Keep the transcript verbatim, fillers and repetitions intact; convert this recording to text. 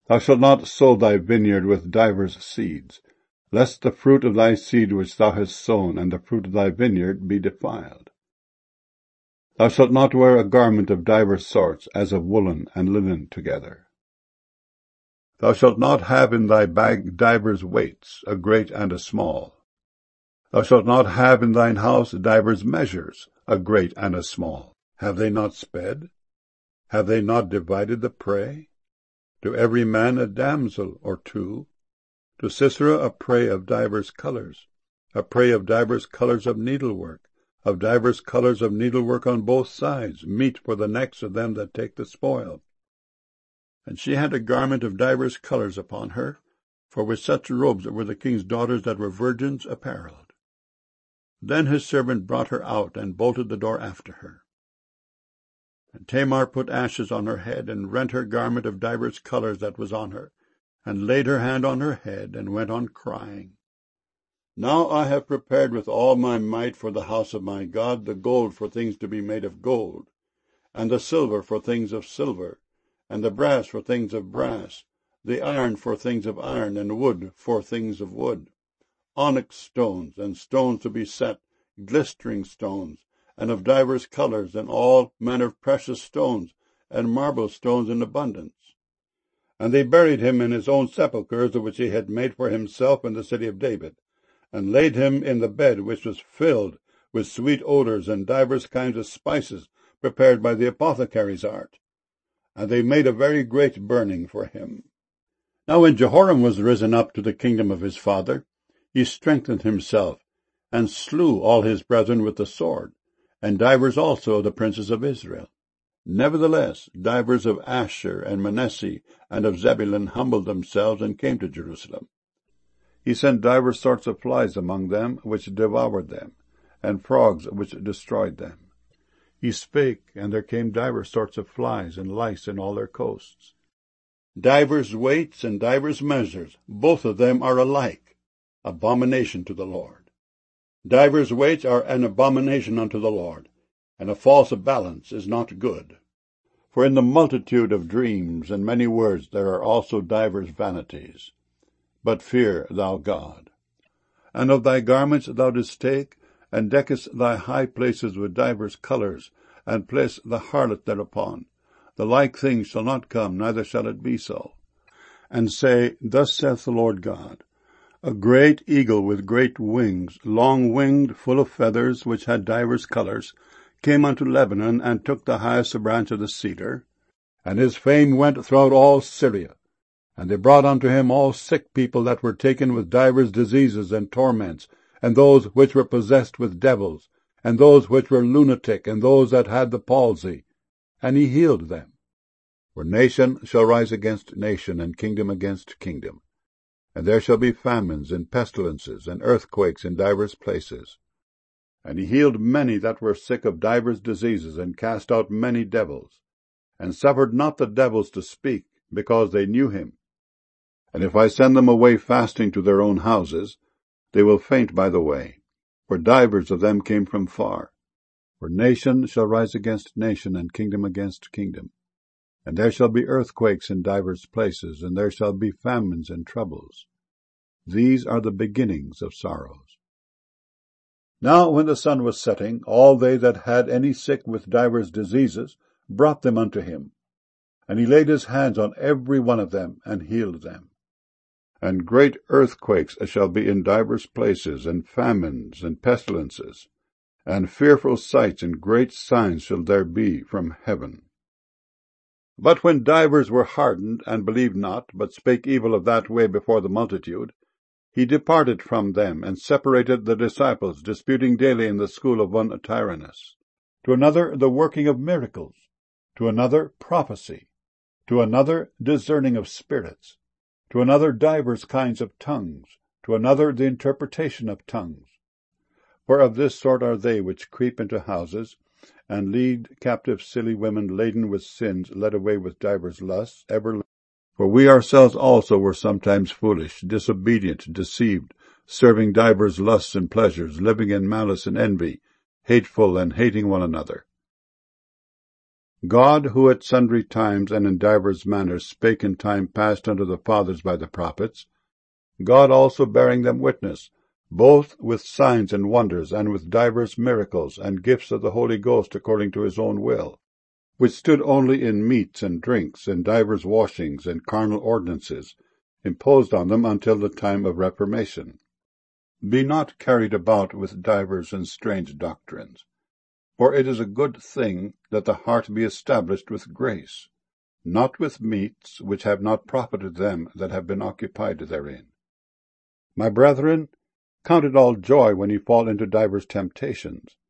Thou shalt not sow thy vineyard with divers seeds, lest the fruit of thy seed which thou hast sown and the fruit of thy vineyard be defiled. Thou shalt not wear a garment of divers sorts, as of woolen and linen together. Thou shalt not have in thy bag divers weights, a great and a small. Thou shalt not have in thine house divers measures, a great and a small. Have they not sped? Have they not divided the prey? To every man a damsel or two, to Sisera a prey of divers colours, a prey of divers colours of needlework, of divers colours of needlework on both sides, meat for the necks of them that take the spoil. And she had a garment of divers colours upon her, for with such robes were the king's daughters that were virgins apparelled. Then his servant brought her out, and bolted the door after her. And Tamar put ashes on her head, and rent her garment of divers colours that was on her, and laid her hand on her head, and went on crying. Now I have prepared with all my might for the house of my God the gold for things to be made of gold, and the silver for things of silver, and the brass for things of brass, the iron for things of iron, and wood for things of wood, onyx stones, and stones to be set, glistering stones, and of divers colours, and all manner of precious stones, and marble stones in abundance. And they buried him in his own sepulchres, which he had made for himself in the city of David, and laid him in the bed which was filled with sweet odours and divers kinds of spices prepared by the apothecary's art. And they made a very great burning for him. Now when Jehoram was risen up to the kingdom of his father, he strengthened himself, and slew all his brethren with the sword, and divers also of the princes of Israel. Nevertheless, divers of Asher and Manasseh and of Zebulun humbled themselves and came to Jerusalem. He sent divers sorts of flies among them, which devoured them, and frogs which destroyed them. He spake, and there came divers sorts of flies and lice in all their coasts. Divers weights and divers measures, both of them are alike, abomination to the Lord. Divers weights are an abomination unto the Lord, and a false balance is not good. For in the multitude of dreams and many words there are also divers vanities. But fear thou God. And of thy garments thou didst take, and deckest thy high places with divers colours, and placed the harlot thereupon. The like thing shall not come, neither shall it be so. And say, Thus saith the Lord God, A great eagle with great wings, long-winged, full of feathers, which had divers colours, came unto Lebanon, and took the highest branch of the cedar. And his fame went throughout all Syria. And they brought unto him all sick people that were taken with divers diseases and torments, and those which were possessed with devils, and those which were lunatic, and those that had the palsy, and he healed them. For nation shall rise against nation, and kingdom against kingdom. And there shall be famines, and pestilences, and earthquakes in divers places. And he healed many that were sick of divers diseases, and cast out many devils, and suffered not the devils to speak, because they knew him. And if I send them away fasting to their own houses, they will faint by the way, for divers of them came from far. For nation shall rise against nation, and kingdom against kingdom. And there shall be earthquakes in divers places, and there shall be famines and troubles. These are the beginnings of sorrows. Now when the sun was setting, all they that had any sick with divers diseases brought them unto him. And he laid his hands on every one of them, and healed them. And great earthquakes shall be in divers places, and famines, and pestilences, and fearful sights and great signs shall there be from heaven. But when divers were hardened, and believed not, but spake evil of that way before the multitude, he departed from them, and separated the disciples, disputing daily in the school of one Tyrannus. To another the working of miracles, to another prophecy, to another discerning of spirits, to another divers kinds of tongues, to another the interpretation of tongues. For of this sort are they which creep into houses, and lead captive silly women laden with sins, led away with divers lusts, ever. For we ourselves also were sometimes foolish, disobedient, deceived, serving divers lusts and pleasures, living in malice and envy, hateful and hating one another. God, who at sundry times and in divers manners spake in time past unto the fathers by the prophets, God also bearing them witness, both with signs and wonders, and with divers miracles, and gifts of the Holy Ghost according to his own will, which stood only in meats and drinks, and divers washings, and carnal ordinances, imposed on them until the time of reformation. Be not carried about with divers and strange doctrines. For it is a good thing that the heart be established with grace, not with meats which have not profited them that have been occupied therein. My brethren, count it all joy when ye fall into divers temptations,